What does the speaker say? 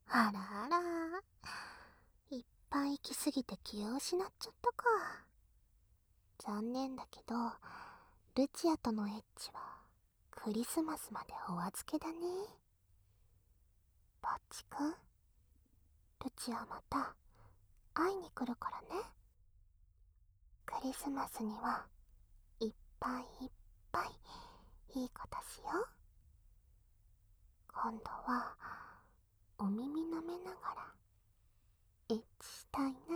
あらあら、いっぱい行きすぎて気を失っちゃったか。残念だけど、ルチアとのエッチはクリスマスまでお預けだね。バッチ君、ルチアまた会いに来るからね。クリスマスにはいっぱいいっぱいいいことしよう。今度はお耳舐めながらエッチしたいな。